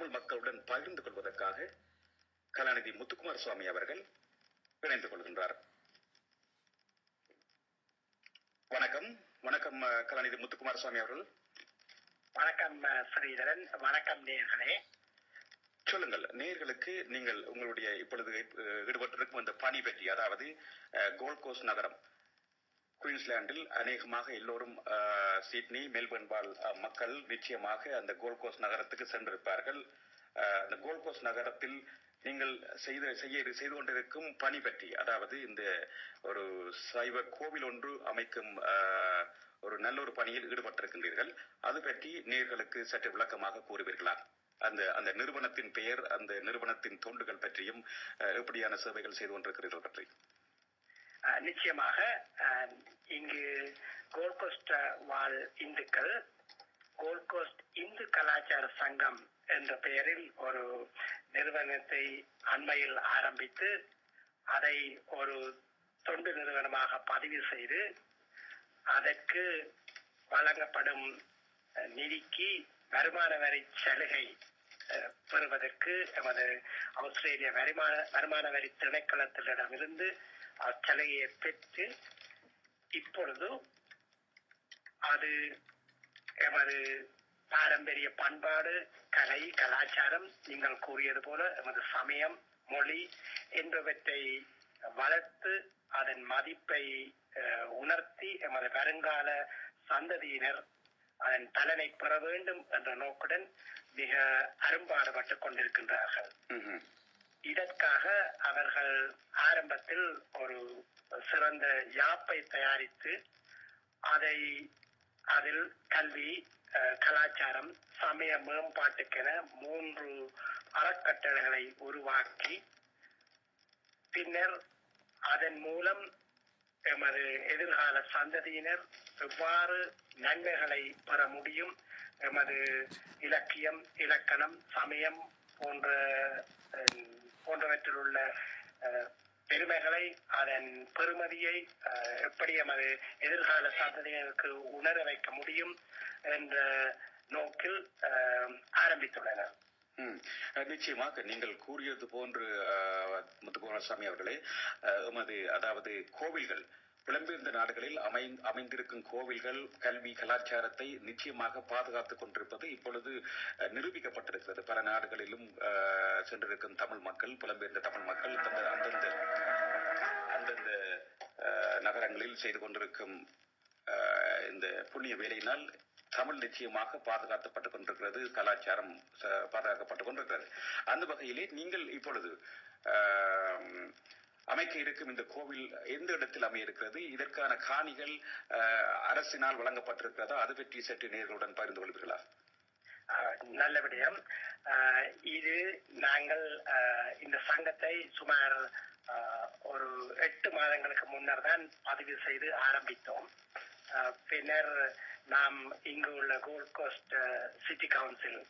தமிழ் மக்களுடன் பகிர்ந்து கொள்வதற்காக கலாநிதி முத்துக்குமார் சுவாமி அவர்கள் இணைந்து கொள்கின்றார். வணக்கம். வணக்கம் கலாநிதி முத்துக்குமார் சுவாமி அவர்கள். வணக்கம் ஸ்ரீதரன். வணக்கம் நேயர்களே. சொல்லுங்கள், நேயர்களுக்கு நீங்கள் உங்களுடைய இப்பொழுது ஈடுபட்டிருக்கும் அந்த பணி பற்றி, அதாவது கோல்ட் கோஸ்ட் நகரம் குயின்ஸ்லாண்டில் அநேகமாக எல்லோரும் சிட்னி மெல்பர்ன் வாழ் மக்கள் நிச்சயமாக அந்த கோல்ட் கோஸ்ட் நகரத்துக்கு சென்றிருப்பார்கள். அந்த கோல்ட் கோஸ்ட் நகரத்தில் நீங்கள் செய்து கொண்டிருக்கும் பணி பற்றி, அதாவது இந்த ஒரு சைவ கோவில் ஒன்று அமைக்கும் ஒரு நல்ல ஒரு பணியில் ஈடுபட்டிருக்கின்றீர்கள். அது பற்றி நேயர்களுக்கு சற்று விளக்கமாக கூறுவீர்களா? அந்த நிறுவனத்தின் பெயர், அந்த நிறுவனத்தின் தொண்டுகள் பற்றியும் எப்படியான சேவைகள் செய்து கொண்டிருக்கிறீர்கள் பற்றி. நிச்சயமாக இங்கு கோல்ட் கோஸ்ட் வாழ் இந்துக்கள் கோல்ட் கோஸ்ட் இந்து கலாச்சார சங்கம் என்ற பெயரில் ஒரு நிறுவனத்தை அண்மையில் ஆரம்பித்து அதை ஒரு தொண்டு நிறுவனமாக பதிவு செய்து அதற்கு வழங்கப்படும் நிதிக்கு வருமான வரி சலுகை பெறுவதற்கு எமது ஆஸ்திரேலிய வருமான வரி திணைக்களத்திடமிருந்து அச்சலுகையை பெற்று இப்பொழுது அது எமது பாரம்பரிய பண்பாடு, கலை, கலாச்சாரம், நீங்கள் கூறியது போல எமது சமயம், மொழி என்பவற்றை வளர்த்து அதன் மதிப்பை உணர்த்தி எமது வருங்கால சந்ததியினர் அதன் பலனை பெற வேண்டும் என்ற நோக்குடன் மிக அரும்பாடுபட்டுக் கொண்டிருக்கின்றார்கள். இதற்காக அவர்கள் ஆரம்பத்தில் ஒரு சிறந்த யாப்பை தயாரித்து அதில் கல்வி, கலாச்சாரம், சமய மேம்பாட்டுக்கென 3 அறக்கட்டளைகளை உருவாக்கி பின்னர் அதன் மூலம் எமது எதிர்கால சந்ததியினர் எவ்வாறு நன்மைகளை பெற முடியும், எமது இலக்கியம், இலக்கணம், சமயம் போன்றவற்றில் உள்ள பெருமைகளை, அதன் பெருமதியை எப்படி எமது எதிர்கால சந்ததியினருக்கு உணர வைக்க முடியும் என்ற நோக்கில் ஆரம்பித்துள்ளனர். நிச்சயமாக நீங்கள் கூறியது போன்று முத்துக்குமார் சுவாமி அவர்களே, அதாவது கோவில்கள், புலம்பெயர்ந்த நாடுகளில் அமைந்திருக்கும் கோவில்கள் கல்வி கலாச்சாரத்தை நிச்சயமாக பாதுகாத்துக் கொண்டிருப்பது இப்பொழுது நிரூபிக்கப்பட்டிருக்கிறது. பல நாடுகளிலும் சென்றிருக்கும் தமிழ் மக்கள், புலம்பெயர்ந்த தமிழ் மக்கள் அந்தந்த நகரங்களில் செய்து கொண்டிருக்கும் இந்த புண்ணிய வேலையினால் தமிழ் நிச்சயமாக பாதுகாக்கப்பட்டுக் கொண்டிருக்கிறது, கலாச்சாரம் பாதுகாக்கப்பட்டுக் கொண்டிருக்கிறது. அந்த வகையிலே நீங்கள் இப்பொழுது அமைக்க இருக்கும் இந்த கோவில் எந்த இடத்தில் அமைய இருக்கிறது? இதற்கான காணிகள் அரசினால் வழங்கப்பட்டிருக்கிறதா? அது பற்றி சற்று நேர்களுடன் பகிர்ந்து கொள்வீர்களா? நல்ல விடயம். இது நாங்கள் இந்த சங்கத்தை சுமார் ஒரு 8 மாதங்களுக்கு முன்னர் தான் பதிவு செய்து ஆரம்பித்தோம். பின்னர் நாம் இங்கு உள்ள கோல்ட் கோஸ்ட் சிட்டி கவுன்சில்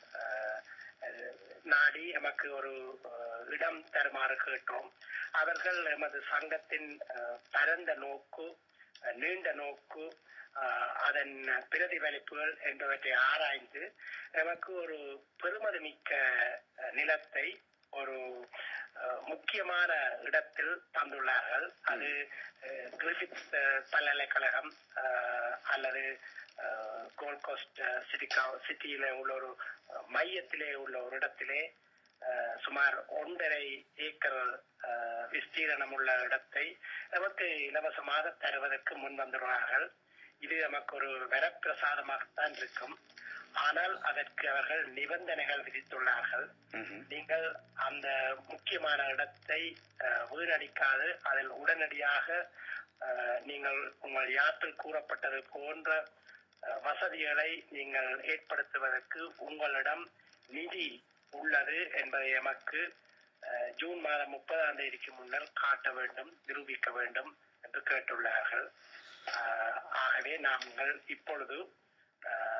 நாடி எமக்கு ஒரு இடம் தருமாறு கேட்டோம். அவர்கள் எமது சங்கத்தின் பரந்த நோக்கு, நீண்ட நோக்கு, அதன் பிரதிபலிப்புகள் என்பவற்றை ஆராய்ந்து எமக்கு ஒரு பெருமதி மிக்க நிலத்தை ஒரு முக்கியமான இடத்தில் தந்துள்ளார்கள். அது கிரிஃபித் பல்கலைக்கழகம் அல்லது கோல்ட் கோஸ்ட் சிட்டியில உள்ள ஒரு மையத்திலே உள்ள ஒரு இடத்திலே சுமார் 1.5 ஏக்கர் விஸ்தீரணம் உள்ள இடத்தை நமக்கு இலவசமாக தருவதற்கு முன் வந்துள்ளார்கள். இது நமக்கு ஒரு வரப்பிரசாதமாகத்தான் இருக்கும். ஆனால் அதற்கு அவர்கள் நிபந்தனைகள் விதித்துள்ளார்கள். நீங்கள் அந்த முக்கியமான இடத்தை வீணடிக்காது அதில் உடனடியாக நீங்கள் உங்கள் யாற்றில் கூறப்பட்டது போன்ற வசதிகளை நீங்கள் ஏற்படுத்துவதற்கு உங்களிடம் நிதி உள்ளது என்பதை எமக்கு ஜூன் மாதம் 30ஆம் தேதிக்கு முன்னர் காட்ட வேண்டும், நிரூபிக்க வேண்டும் என்று கேட்டுள்ளார்கள். ஆகவே நாங்கள் இப்பொழுது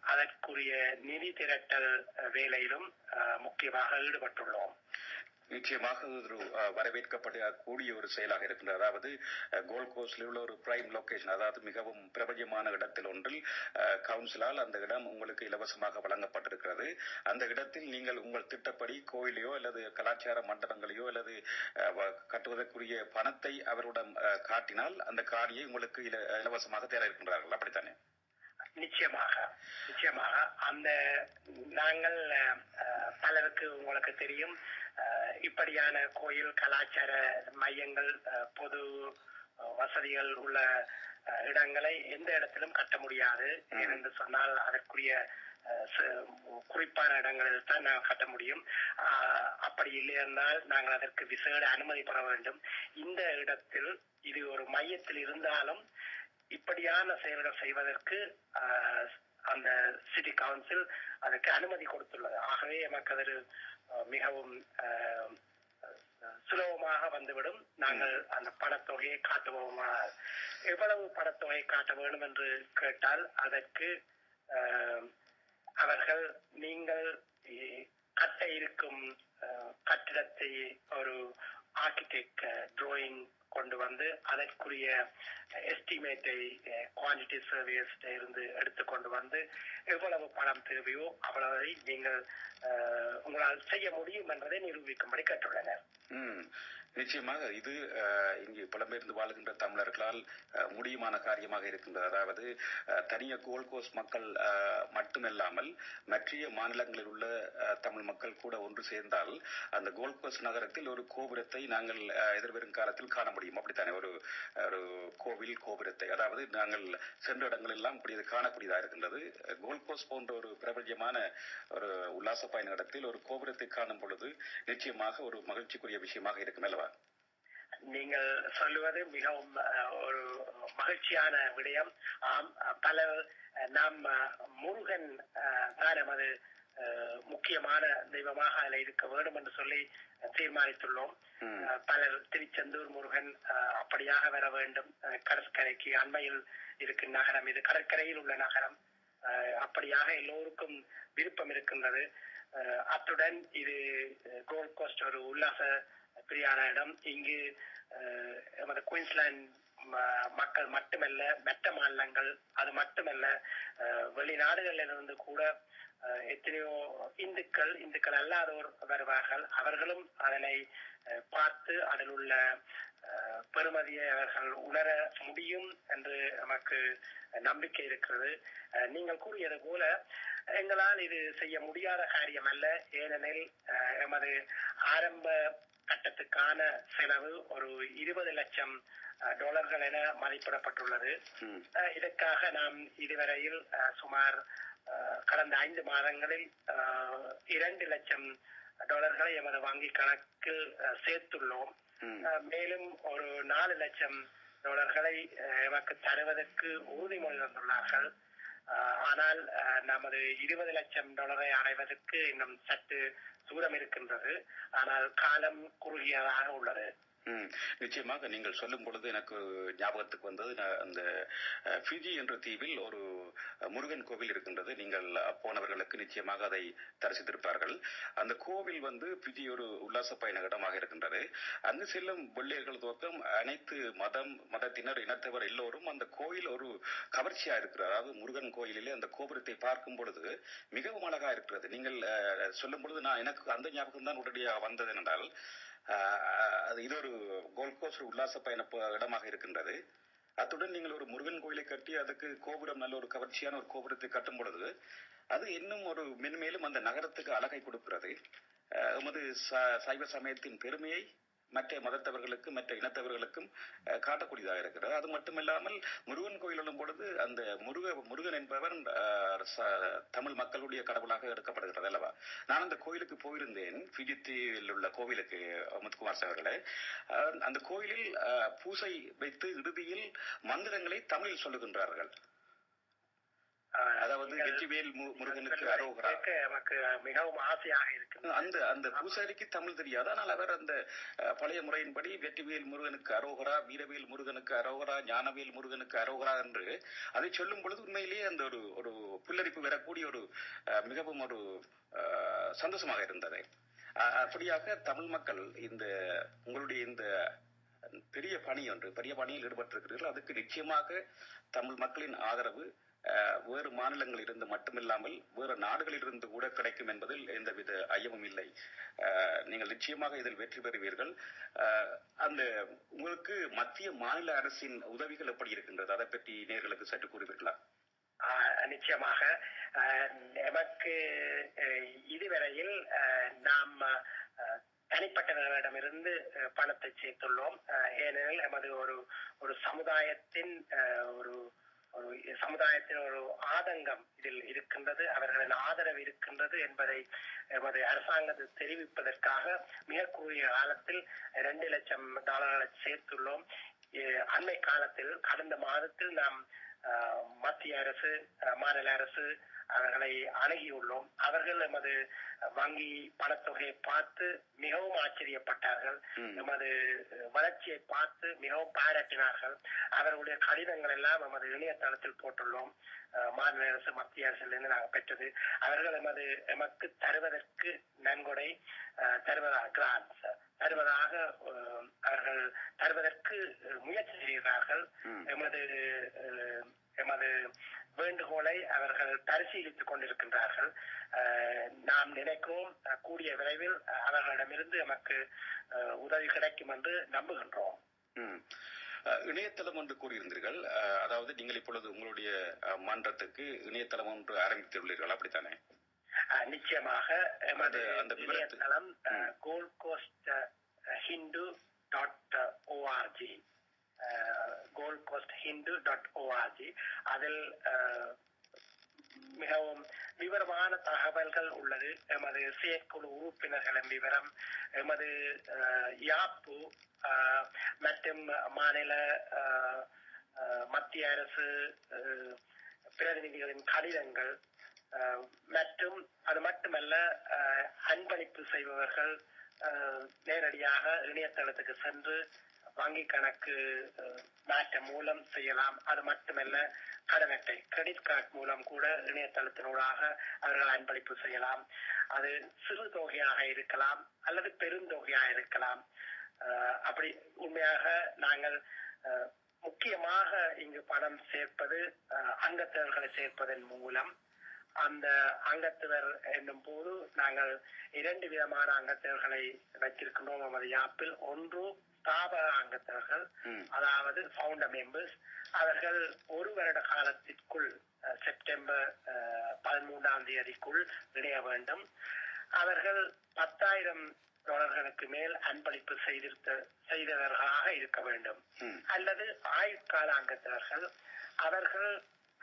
அதற்குரிய நிதி திரட்டல் வேலையிலும் முக்கியமாக ஈடுபட்டுள்ளோம். நிச்சயமாக ஒரு வரவேற்கப்படக்கூடிய ஒரு செயலாக இருக்கின்றது. அதாவது கோல்ட் கோஸ்டில் உள்ள ஒரு பிரைம் லொகேஷன், அதாவது மிகவும் பிரபஞ்சமான இடத்தில் ஒன்றில் கவுன்சிலால் அந்த இடம் உங்களுக்கு இலவசமாக வழங்கப்பட்டிருக்கிறது. அந்த இடத்தில் நீங்கள் உங்கள் திட்டப்படி கோயிலையோ அல்லது கலாச்சார மண்டபங்களையோ அல்லது கட்டுவதற்குரிய பணத்தை அவரிடம் காட்டினால் அந்த காணியை உங்களுக்கு இலவசமாக தர இருக்கின்றார்கள், அப்படித்தானே? நிச்சயமாக அந்த நாங்கள் பலருக்கு உங்களுக்கு தெரியும், இப்படியான கோயில் கலாச்சார மையங்கள் பொது வசதிகள் உள்ள இடங்களை எந்த இடத்திலும் கட்ட முடியாது. ஏனென்று சொன்னால் அதற்குரிய குறிப்பான இடங்களில் தான் நாங்கள் கட்ட முடியும். அப்படி இல்லை என்றால் நாங்கள் அதற்கு விசேட அனுமதி பெற வேண்டும். இந்த இடத்தில் இது ஒரு மையத்தில் இருந்தாலும் இப்படியான செயல்கள் செய்வதற்கு அந்த சிட்டி கவுன்சில் அதற்கு அனுமதி கொடுத்துள்ளது. ஆகவே நமக்கு அது மிகவும் சுலபமாக வந்துவிடும். நாங்கள் அந்த பணத்தொகையை காட்டுவோம். எவ்வளவு பணத்தொகை காட்ட வேண்டும் என்று கேட்டால் அதற்கு அவர்கள் நீங்கள் கட்ட இருக்கும் கட்டிடத்தை ஒரு ஆர்கிடெக்ட் டிராயிங் கொண்டு வந்து அதற்குரிய எஸ்டிமேட்டை குவான்டிட்டி சர்வேஸ் இருந்து எடுத்துக்கொண்டு வந்து எவ்வளவு பணம் தேவையோ அவ்வளவை நீங்கள் உங்களால் செய்ய முடியும் என்பதை நிரூபிக்கும்படி கேட்டுள்ளனர். நிச்சயமாக இது இங்கு புலம்பெயர்ந்து வாழ்கின்ற தமிழர்களால் முடியுமான காரியமாக இருக்கின்றது. அதாவது தனிய கோல்ட் கோஸ்ட் மக்கள் மட்டுமல்லாமல் மற்ற மாநிலங்களில் உள்ள தமிழ் மக்கள் கூட ஒன்று சேர்ந்தால் அந்த கோல்ட் கோஸ்ட் நகரத்தில் ஒரு கோபுரத்தை நாங்கள் எதிர்வரும் காலத்தில் காண முடியும், அப்படித்தானே? ஒரு கோவில் கோபுரத்தை, அதாவது நாங்கள் சென்ற இடங்கள் எல்லாம் இப்படி காணக்கூடியதாக இருக்கின்றது. கோல்ட் கோஸ்ட் போன்ற ஒரு பிரபஞ்சமான ஒரு உல்லாச பயண இடத்தில் ஒரு கோபுரத்தை காணும் பொழுது நிச்சயமாக ஒரு மகிழ்ச்சிக்குரிய விஷயமாக இருக்கும் அல்லவா? நீங்கள் சொல்லுவது மிகவும் ஒரு மகிழ்ச்சியான விடயம். பல நாம் முருகன் தான் நமது முக்கியமான தெய்வமாக அதில் இருக்க வேண்டும் என்று சொல்லி தீர்மானித்துள்ளோம். பலர் திருச்செந்தூர் முருகன் அப்படியாக வர வேண்டும், கடற்கரைக்கு அண்மையில் இருக்கும் நகரம் இது, கடற்கரையில் உள்ள நகரம், அப்படியாக எல்லோருக்கும் விருப்பம் இருக்கின்றது. அத்துடன் இது கோல்ட் கோஸ்ட் ஒரு உல்லாச பிரியான இடம். இங்கு நமது குயின்ஸ்லாந்து மக்கள் மட்டுமல்ல, மற்ற மாநிலங்கள், அது மட்டுமல்ல வெளிநாடுகளிலிருந்து கூட எத்தனையோ இந்துக்கள் அல்லாதோர் வருவார்கள். அவர்களும் அதனை பார்த்து அதில் உள்ள பெருமதியை அவர்கள் உணர முடியும் என்று நமக்கு நம்பிக்கை இருக்கிறது. நீங்கள் கூறியது போல எங்களால் இது செய்ய முடியாத காரியம் அல்ல. ஏனெனில் எமது ஆரம்ப கட்டத்துக்கான செலவு ஒரு 20 லட்சம் டாலர்கள் என மதிப்பிடப்பட்டுள்ளது. இதற்காக நாம் இதுவரையில் சுமார் கடந்த 5 மாதங்களில் 2 லட்சம் டாலர்களை எமது வங்கி கணக்கில் சேர்த்துள்ளோம். மேலும் ஒரு 4 லட்சம் டாலர்களை எமக்கு தருவதற்கு உறுதிமொழி வந்துள்ளார்கள். ஆனால் நமது 20 லட்சம் டாலரை அடைவதற்கு இன்னும் சற்று தூரம் இருக்கின்றது. ஆனால் காலம் குறுகியதாக உள்ளது. நிச்சயமாக நீங்கள் சொல்லும் பொழுது எனக்கு ஞாபகத்துக்கு வந்தது, அந்த ஃபிஜி என்ற தீவில் ஒரு முருகன் கோவில் இருக்கின்றது. நீங்கள் போனவர்களுக்கு நிச்சயமாக அதை தரிசித்திருப்பார்கள். அந்த கோவில் ஃபிஜி ஒரு உல்லாச பயண இடமாக இருக்கின்றது. அங்கு செல்லும் வெள்ளையர்கள் துவக்கம் அனைத்து மதத்தினர் இனத்தவர் எல்லோரும் அந்த கோயில் ஒரு கவர்ச்சியா இருக்கிறது. அதாவது முருகன் கோயிலிலே அந்த கோபுரத்தை பார்க்கும் பொழுது மிகவும் அழகா இருக்கிறது. நீங்கள் சொல்லும் பொழுது எனக்கு அந்த ஞாபகம் தான் உடனடியாக வந்தது. என்றால் இது ஒரு கோல்ட் கோஸ்ட் உல்லாச பயண இடமாக இருக்கின்றது. அத்துடன் நீங்கள் ஒரு முருகன் கோயிலை கட்டி அதுக்கு கோபுரம் நல்ல ஒரு கவர்ச்சியான ஒரு கோபுரத்தை கட்டும் பொழுது அது இன்னும் ஒரு மென்மேலும் அந்த நகரத்துக்கு அழகை கொடுக்கிறது. எமது சைவ சமயத்தின் பெருமையை மற்ற மதத்தவர்களுக்கும் மற்ற இனத்தவர்களுக்கும் காட்டக்கூடியதாக இருக்கிறது. அது மட்டுமில்லாமல் முருகன் கோயில் எனும் பொழுது அந்த முருகன் என்பவர் தமிழ் மக்களுடைய கடவுளாக எடுக்கப்படுகிறது அல்லவா? நான் அந்த கோயிலுக்கு போயிருந்தேன், ஃபிஜியில் உள்ள கோவிலுக்கு, முத்துக்குமார் அவர்களே. அந்த கோயிலில் பூசை வைத்து இறுதியில் மந்திரங்களை தமிழில் சொல்லுகின்றார்கள். அதாவது வெற்றிவேல் முருகனுக்கு அரோகரா. எனக்கு மிகவும் ஆசையாக இருக்கு. அந்த பூசாரிக்கு தமிழ் தெரியாது, ஆனால் அவர் அந்த பழைய முறையின்படி வெற்றிவேல் முருகனுக்கு அரோகரா, வீரவேல் முருகனுக்கு அரோகரா, ஞானவேல் முருகனுக்கு அரோகரா என்று அதை சொல்லும் பொழுது உண்மையிலேயே அந்த ஒரு புல்லரிப்பு வரக்கூடிய ஒரு மிகவும் ஒரு சந்தோஷமாக இருந்தது. அப்படியாக தமிழ் மக்கள் இந்த உங்களுடைய இந்த பெரிய பணியில் ஈடுபட்டிருக்கிறீர்கள். அதுக்கு நிச்சயமாக தமிழ் மக்களின் ஆதரவு வேறு மாநிலங்களில் இருந்து மட்டுமில்லாமல் வேறு நாடுகளில் இருந்து கூட கிடைக்கும் என்பதில் எந்தவித ஐயமும் இல்லை. நீங்கள் நிச்சயமாக இதில் வெற்றி பெறுவீர்கள். அந்த உங்களுக்கு மத்திய மாநில அரசின் உதவிகள் எப்படி இருக்கின்றது, அதை பற்றி நேயர்களுக்கு சற்று கூறுவீர்களா? நிச்சயமாக. எமக்கு இதுவரையில் நாம் தனிப்பட்டவர்களிடமிருந்து பணத்தை சேர்த்துள்ளோம். ஏனெனில் எமது ஒரு சமுதாயத்தின் ஒரு ஆதங்கம் இதில் இருக்கின்றது, அவர்களின் ஆதரவு இருக்கின்றது என்பதை எமது அரசாங்கத்தை தெரிவிப்பதற்காக மிக குறுகிய காலத்தில் $2 லட்சம் சேர்த்துள்ளோம். அண்மை காலத்தில் கடந்த மாதத்தில் நாம் மத்திய அரசு, மாநில அரசு அவர்களை அணுகியுள்ளோம். அவர்கள் எமது வங்கி பணத்தொகையை பார்த்து மிகவும் ஆச்சரியப்பட்டார்கள். எமது வளர்ச்சியை பார்த்து மிகவும் பாராட்டினார்கள். அவர்களுடைய கடிதங்கள் எல்லாம் எமது இணையதளத்தில் போட்டுள்ளோம். மாநில அரசு, மத்திய அரசிலிருந்து நாங்கள் பெற்றது. அவர்கள் எமக்கு தருவதற்கு நன்கொடை தருவதாக அவர்கள் தருவதற்கு முயற்சி செய்கிறார்கள். எமது வேண்டுகோளை அவர்கள் பரிசீலித்துக் கொண்டிருக்கின்றார்கள். நாம் நினைக்கிறோம் கூடிய விரைவில் அவர்களிடமிருந்து நமக்கு உதவி கிடைக்கும் என்று நம்புகின்றோம். இணையதளம் ஒன்று கூறியிருந்தீர்கள், அதாவது நீங்கள் இப்பொழுது உங்களுடைய மன்றத்துக்கு இணையதளம் ஒன்று ஆரம்பித்துள்ளீர்கள், அப்படித்தானே? நிச்சயமாக. எமது இணையதளம் goldcoasthindu.org goldcoasthindu.org. அதில் மிகவும் விவரமான தகவல்கள் உள்ளது. எமது செயற்குழு உறுப்பினர்களின் விவரம், எமது யாப்பு மற்றும் மாநில மத்திய அரசு பிரதிநிதிகளின் கடிதங்கள் மற்றும் அது மட்டுமல்ல அன்பளிப்பு செய்பவர்கள் நேரடியாக இணையதளத்துக்கு சென்று வங்கி கணக்கு மாற்றம் மூலம் செய்யலாம். அது மட்டுமல்ல கடன் அட்டை, கிரெடிட் கார்டு மூலம் கூட இணையதளத்தினூடாக அவர்கள் அன்பளிப்பு செய்யலாம். அது சிறு தொகையாக இருக்கலாம் அல்லது பெருந்தொகையாக இருக்கலாம். அப்படி உண்மையாக நாங்கள் முக்கியமாக இங்கு பணம் சேர்ப்பது அங்கத்தவர்களை சேர்ப்பதன் மூலம். அந்த அங்கத்தவர் என்னும் போது நாங்கள் 2 விதமான அங்கத்தவர்களை வைத்திருக்கின்றோம் நமது யாப்பில். ஒன்று ஸ்தாபக அங்கத்தவர்கள், அதாவது ஃபவுண்டர் மெம்பர்ஸ். அவர்கள் 1 வருட காலத்திற்குள் செப்டம்பர் 13 இணைய வேண்டும். அவர்கள் $10,000 மேல் அன்பளிப்பு செய்தவர்களாக இருக்க வேண்டும். அல்லது ஆயுட்கால அங்கத்தவர்கள், அவர்கள்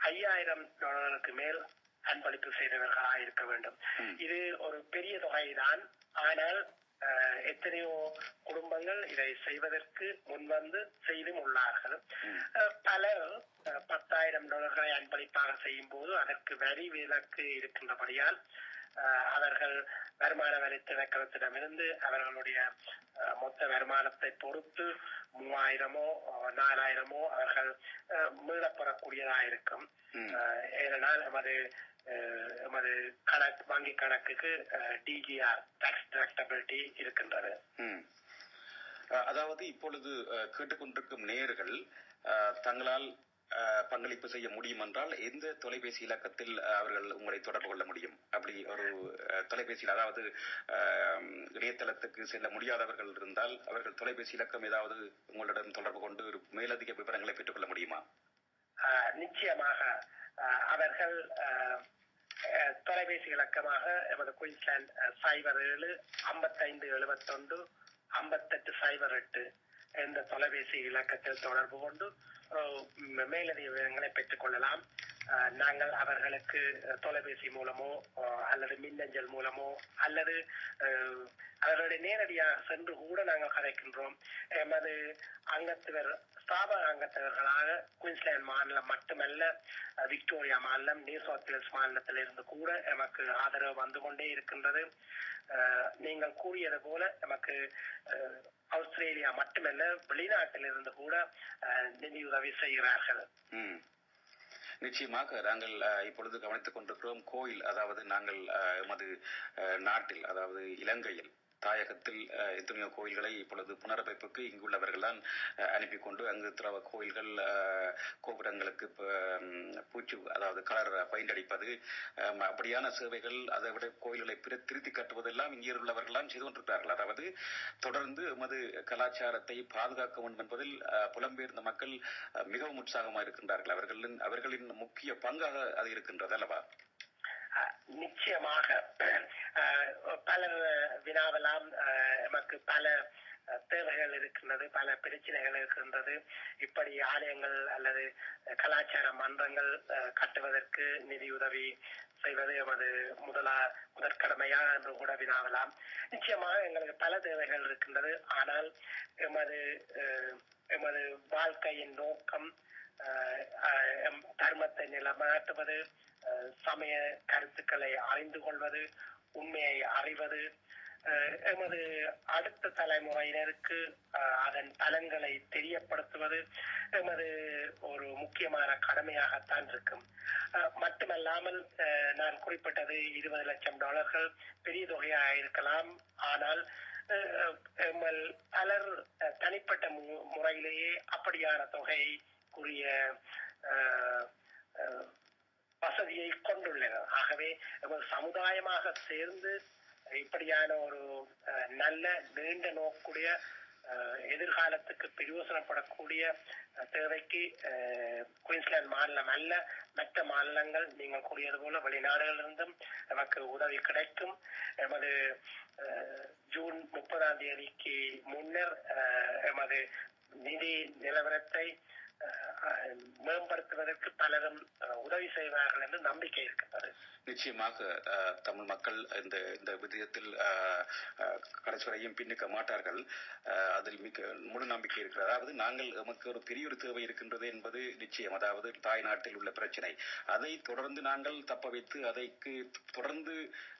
$5,000 மேல் அன்பளிப்பு செய்தவர்களாக இருக்க வேண்டும். இது ஒரு பெரிய தொகைதான். ஆனால் எத்தனையோ குடும்பங்கள் இதை செய்வதற்கு முன்வந்து செய்தும் உள்ளார்கள். பலர் $10,000 அன்பளிப்பாக செய்யும் போது அதற்கு வரி விலக்கு இருக்கின்றபடியால் அவர்கள் வருமான வரி திணைக்களத்திடமிருந்து அவர்களுடைய மொத்த வருமானத்தை பொறுத்து 3,000 4,000 அவர்கள் மீளப்பெறக்கூடியதாக இருக்கும். ஏனென்றால் எமது வங்கி கணக்குக்கு டிஜிஆர் டாக்ஸ் டிடக்டபிலிட்டி இருக்கின்றது. அதாவது இப்பொழுது கேட்டுக்கொண்டிருக்கும் நேயர்கள் தங்களால் பங்களிப்பு செய்ய முடியும் என்றால் எந்த தொலைபேசி இலக்கத்தில் அவர்கள் உங்களை தொடர்பு கொள்ள முடியும்? அப்படி ஒரு தொலைபேசியில், அதாவது இணையதளத்துக்கு செல்ல முடியாதவர்கள் இருந்தால் அவர்கள் தொலைபேசி இலக்கம் ஏதாவது உங்களிடம் தொடர்பு கொண்டு மேலதிக விவரங்களை பெற்றுக் கொள்ள முடியுமா? நிச்சயமாக. அவர்கள் தொலைபேசி இலக்கமாக எமது குயின்ஸ்லாந்து 0755715808 என்ற தொலைபேசி இலக்கத்தில் தொடர்பு கொண்டு மேலதிக விவரங்களை பெற்றுக் கொள்ளலாம். நாங்கள் அவர்களுக்கு தொலைபேசி மூலமோ அல்லது மின்னஞ்சல் மூலமோ அல்லது அவர்களுடைய நேரடியாக சென்று கூட நாங்கள் கதைக்கின்றோம். எமது அங்கத்தவர் ஸ்தாபக அங்கத்தவர்களாக குயின்ஸ்லாந்து மாநிலம் மட்டுமல்ல, விக்டோரியா மாநிலம், நியூ சவுத் வேல்ஸ் மாநிலத்திலிருந்து கூட எமக்கு ஆதரவு வந்து கொண்டே இருக்கின்றது. நீங்கள் கூறியது போல நமக்கு ஆஸ்திரேலியா மட்டுமல்ல, வெளிநாட்டிலிருந்து கூட நிதியுதவி செய்கிறார்கள். நிச்சயமாக நாங்கள் இப்பொழுது கவனித்துக் கொண்டிருக்கிறோம். கோயில், அதாவது நாங்கள் எமது நாட்டில், அதாவது இலங்கையில் தாயகத்தில் எத்தனையோ கோயில்களை இப்பொழுது புனரமைப்புக்கு இங்குள்ளவர்கள் தான் அனுப்பி கொண்டு அங்கு கோயில்கள் கோபுரங்களுக்கு பூச்சி, அதாவது கலர் பெயிண்ட் அடிப்பது, அப்படியான சேவைகள், அதை விட கோயில்களை திருத்தி கட்டுவதெல்லாம் இங்கே உள்ளவர்கள் தான் செய்து கொண்டிருக்கிறார்கள். அதாவது தொடர்ந்து எமது கலாச்சாரத்தை பாதுகாக்க வேண்டும் என்பதில் புலம்பெயர்ந்த மக்கள் மிகவும் உற்சாகமாக இருக்கின்றார்கள். அவர்களின் முக்கிய பங்காக அது இருக்கின்றது அல்லவா? நிச்சயமாக. பலர் வினாவெல்லாம் நமக்கு பல தேவைகள் இருக்கின்றது, பல பிரச்சனைகள் இருக்கின்றது. இப்படி ஆலயங்கள் அல்லது கலாச்சார மன்றங்கள் கட்டுவதற்கு நிதியுதவி செய்வது எமது முதற்கடமையா என்று கூட வினாவலாம். நிச்சயமாக எங்களுக்கு பல தேவைகள் இருக்கின்றது. ஆனால் எமது வாழ்க்கையின் நோக்கம் தர்மத்தை நிலைநாட்டுவது, சமய கருத்துக்களை அறிந்து கொள்வது, உண்மையை அறிவது, எமது அடுத்த தலைமுறையினருக்கு அதன் பலன்களை தெரியப்படுத்துவது எமது ஒரு முக்கியமான கடமையாகத்தான் இருக்கும். மட்டுமல்லாமல் நான் குறிப்பிட்டது $20 லட்சம் பெரிய தொகையாக இருக்கலாம். ஆனால் பலர் தனிப்பட்ட முறையிலேயே அப்படியான தொகைக்குரிய வசதியை கொண்டுள்ளனர். ஆகவே சமுதாயமாக சேர்ந்து இப்படியான ஒரு நல்ல நீண்ட நோக்குடைய எதிர்காலத்துக்கு பிரயோசனப்படக்கூடிய தேவைக்கு குயின்ஸ்லாந்து மாநிலம் அல்ல, மற்ற மாநிலங்கள் நீங்கள் கூறியது போல வெளிநாடுகளிலிருந்தும் நமக்கு உதவி கிடைக்கும். எமது ஜூன் 30 முன்னர் எமது நிதி நிலவரத்தை மேம்படுத்துவதற்கு பலரும் உதவி செய்வார்கள் என்று நம்பிக்கை இருக்கிறது. நிச்சயமாக தமிழ் மக்கள் இந்த விதத்தில் கடைசி வரையும் பின்னுக்க மாட்டார்கள். அதில் மிக முழு நம்பிக்கை இருக்கிறது. அதாவது நாங்கள் நமக்கு ஒரு பெரிய ஒரு தேவை இருக்கின்றது என்பது நிச்சயம். அதாவது தாய் நாட்டில் உள்ள பிரச்சனை, அதை தொடர்ந்து நாங்கள் தப்ப வைத்து அதைக்கு தொடர்ந்து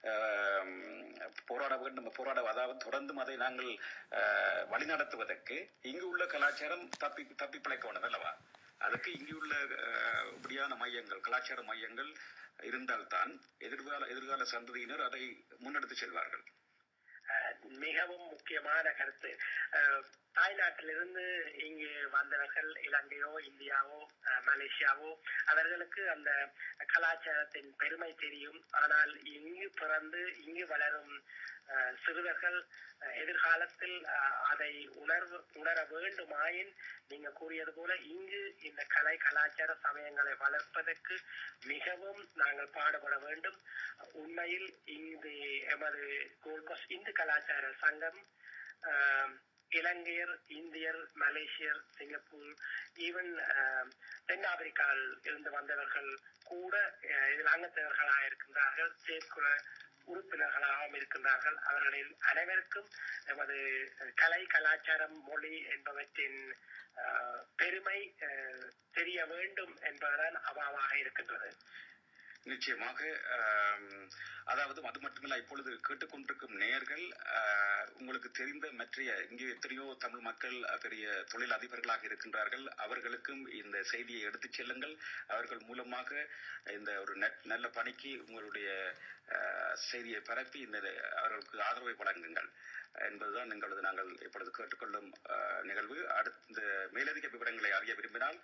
போராட வேண்டும். அதாவது தொடர்ந்தும் அதை நாங்கள் வழிநடத்துவதற்கு இங்கு உள்ள கலாச்சாரம் தப்பி பிழைக்க வேண்டும் அல்லவா? அதுக்கு இங்குள்ள இப்படியான மையங்கள், கலாச்சார மையங்கள் இருந்தால்தான் எதிர்கால சந்ததியினர் அதை முன்னெடுத்து செல்வார்கள். மிகவும் முக்கியமான கருத்து. தாய்நாட்டிலிருந்து இங்கு வந்தவர்கள், இலங்கையோ இந்தியாவோ மலேசியாவோ, அவர்களுக்கு அந்த கலாச்சாரத்தின் பெருமை தெரியும். ஆனால் இங்கு பிறந்து இங்கு வளரும் சிறுவர்கள் எதிர்காலத்தில் அதை உணர வேண்டுமாயின் நீங்க கூறியது போல இங்கு இந்த கலை கலாச்சார சமயங்களை வளர்ப்பதற்கு மிகவும் நாங்கள் பாடுபட வேண்டும். உண்மையில் எமது கோல்ட் கோஸ்ட் இந்து கலாச்சார சங்கம் இலங்கையர், இந்தியர், மலேசியர், சிங்கப்பூர், ஈவன் தென்னாப்பிரிக்காவில் இருந்து வந்தவர்கள் கூட இதில் அங்கத்தவர்களாக இருக்கின்றார்கள், செயற்குழு உறுப்பினர்களாகவும் இருக்கின்றார்கள். அவர்களில் அனைவருக்கும் எமது கலை கலாச்சாரம் மொழி என்பவற்றின் பெருமை தெரிய வேண்டும் என்பதுதான் அவாவாக இருக்கின்றது. நிச்சயமாக. அதாவது அது மட்டுமில்ல, இப்பொழுது கேட்டுக்கொண்டிருக்கும் நேயர்கள், உங்களுக்கு தெரிந்த மற்ற இங்கே எத்தனையோ தமிழ் மக்கள் பெரிய தொழில் அதிபர்களாக இருக்கின்றார்கள். அவர்களுக்கும் இந்த செய்தியை எடுத்துச் செல்லுங்கள். அவர்கள் மூலமாக இந்த ஒரு நல்ல பணிக்கு உங்களுடைய செய்தியை பரப்பி அவர்களுக்கு ஆதரவை வழங்குங்கள் என்பதுதான் நாங்கள் இப்பொழுது கேட்டுக்கொள்ளும் நிகழ்வு. அடுத்த மேலதிக விவரங்களை அறிய விரும்பினால்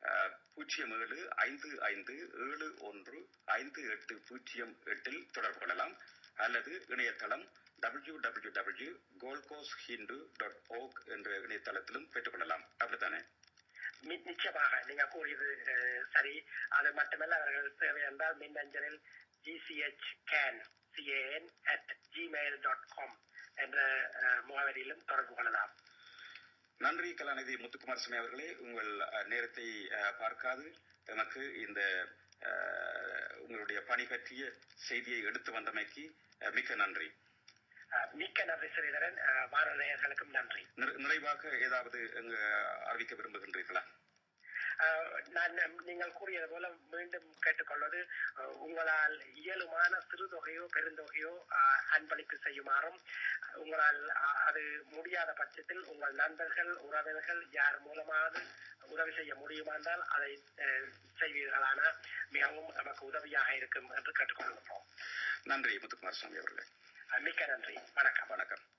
0755715808 தொடர்பு கொள்ளலாம். அல்லது இணையதளம் www.goldcoasthindu.org என்ற இணையதளத்திலும் பெற்றுக்கொள்ளலாம். அப்படித்தானே? நிச்சயமாக நீங்க கூறியது சரி. அது மட்டுமல்ல, அவர்கள் தேவை என்றால் மின்னஞ்சலில் gchcan@gmail.com என்ற முகவரியிலும் தொடர்பு கொள்ளலாம். நன்றி கலாநிதி முத்துக்குமாரசாமி அவர்களே. உங்கள் நேரத்தை பார்க்காது எனக்கு இந்த உங்களுடைய பணி பற்றிய செய்தியை எடுத்து வந்தமைக்கு மிக்க நன்றி. மிக்க நன்றி ஸ்ரீதரன். வானொலி நேயர்களுக்கும் நன்றி. நிறைவாக ஏதாவது அறிவிக்க விரும்புகின்றீர்களா? நான் நீங்கள் கூறியது போல மீண்டும் கேட்டுக்கொள்வது, உங்களால் இயலுமான சிறு தொகையோ பெருந்தொகையோ அன்பளிப்பு செய்யுமாறும், உங்களால் அது முடியாத பட்சத்தில் உங்கள் நண்பர்கள் உறவினர்கள் யார் மூலமாவது உதவி செய்ய முடியுமானால் அதை செய்வீர்களான மிகவும் நமக்கு உதவியாக இருக்கும் என்று கேட்டுக்கொள்கிறோம். நன்றி முத்துக்குமார் சுவாமி அவர்களே. மிக்க நன்றி. வணக்கம். வணக்கம்.